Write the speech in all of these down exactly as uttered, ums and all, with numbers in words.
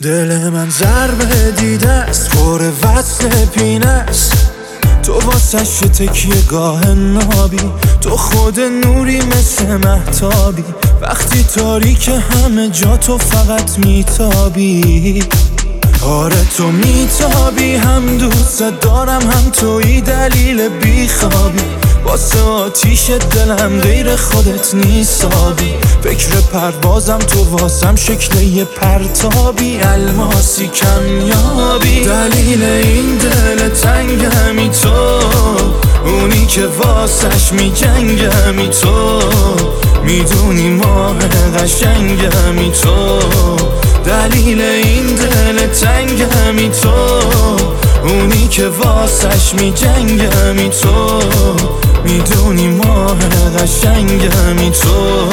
دل من ضربه دیده است، پر وصل پینه است. تو واسش تکیه گاه نابی، تو خود نوری مثل مهتابی. وقتی تاریک همه جا تو فقط میتابی. آره تو میتابی، هم دوست دارم هم توی دلیل بیخوابی. واسه آتیش دلم غیر خودت نیستابی. فکر پروازم تو واسم شکل یه پرتابی، الماسی کمیابی. دلیل این دل تنگمی تو، اونی که واسش میجنگمی تو. میدونی ماه قشنگمی تو، دلیل این دل تنگمی تو. اونی که واسش میجنگمی تو، میدونی ماه قشنگمی تو.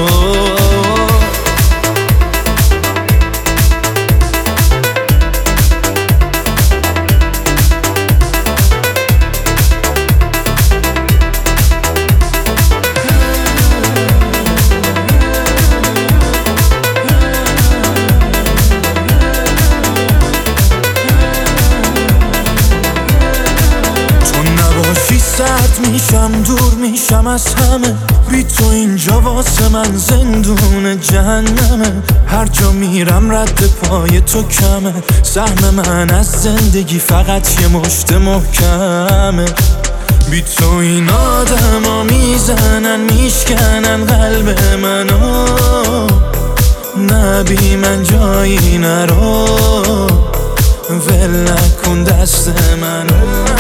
سرد میشم، دور میشم از همه. بی تو اینجا واسه من زندون جهنمه. هر جا میرم رد پای تو کمه. سهم من از زندگی فقط یه مشت محکمه. بی تو این آدم ها میزنن میشکنن قلب منو. نه بی من جایی نرو، ول نکن دست منو.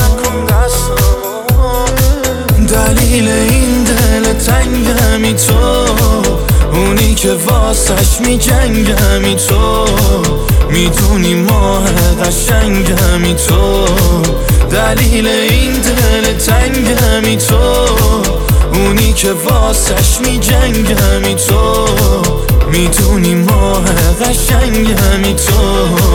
دلیل این دل تنگمی تو، اونی که واسش میجنگمی تو. میدونی ماه قشنگمی تو، دلیل این دل تنگمی تو. اونی که واسش میجنگمی تو، میدونی ماه قشنگمی تو.